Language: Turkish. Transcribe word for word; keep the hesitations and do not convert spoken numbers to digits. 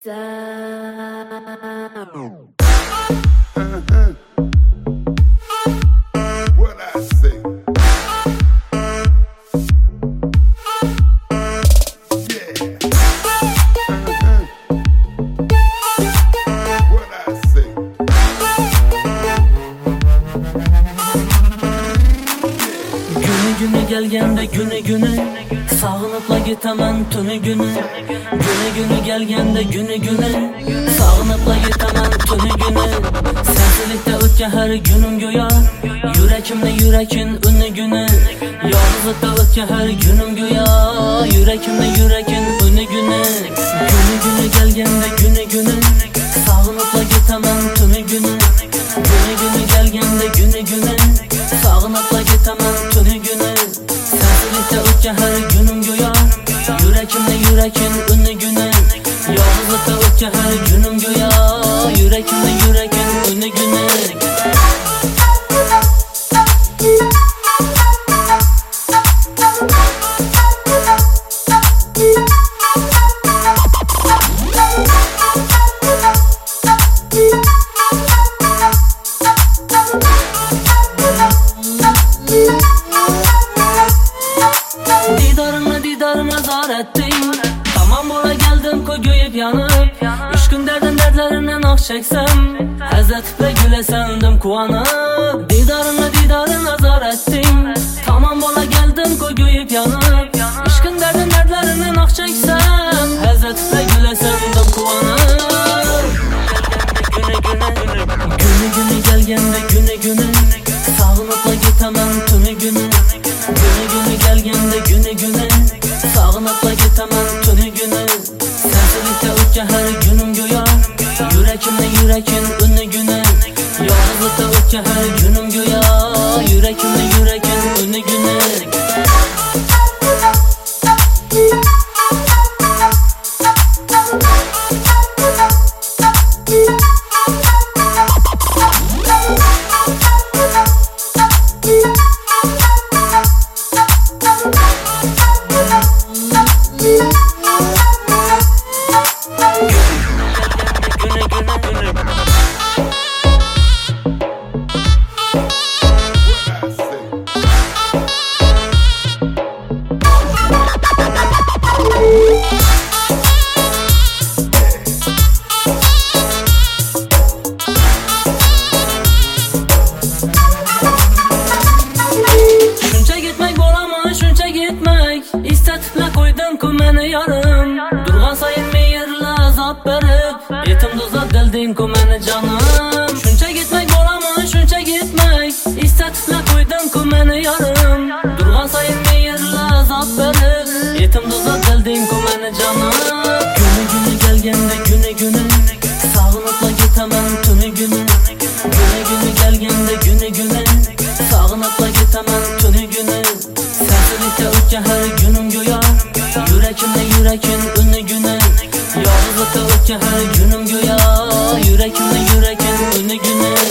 What I say? Yeah. What I say? Günü günü gelgende günü günü sağınıpla gitaman tünü günü. Günü günü gelgende günü günü sağınıpla gitaman tünü günü. Sensizlikte ötken her günüm göya, yürekimde yürekin ünlü günü. Yalnızlıkta ötken her günüm göya, yürekimde yürekin ünlü günü. Günü günü gelgende günü günü sağınıpla gitaman tünü günü. Günü günü gelgende günü günü sağınıpla gitaman tünü günü. Sensizlikte ötken her günüm göya, yürekimde yürekin ünlü günü. Yalnızlıkta ötken her günüm göya, yürekimde yürekin ünlü günü. Didarına didarına zar ettim, tamam bora geldim koy göğüp yanıp. Üç gün derdin dertlerinden ah çeksem, Hazret'le gülesendim kuanıp. Didarına didarına zar ettim, tamam bora geldim koy göğüp yanıp. Üç gün derdin dertlerinden ah çeksem, Hazret'le gülesendim kuanıp. Günü günü gelgende günü günü sağınıpla gitemem tünü günü. Günü günü gelgende günü günü sağınıpla gitemem tünü günü. Sensizlikte ötken her günüm göya, yürekimde yürekin ünlü günü. Yalnızlıkta ötken her günüm göya, yürekimde yürekin ünlü günü. İstetiplə koydun ku məni yarım, durğan sayın meyirlə azab verib, yetim duzla dildin ku məni canım. Şunca gitmek olamı, şunca gitmek, İstetiplə koydun ku məni yarım, durğan sayın meyirlə azab verib, yetim duzla dildin ku məni canım. Günü günü gelgende günü günü sağınıpla gitemem tünü günü. Günü günü gelgende günü günü sağınıpla gitemem tünü günü. Sensizlikte ötken her günüm göya, yürekimde yürekin ünlü günü. Yalnızlıkta ötken her günüm göya, yürekimde yürekin ünlü günü.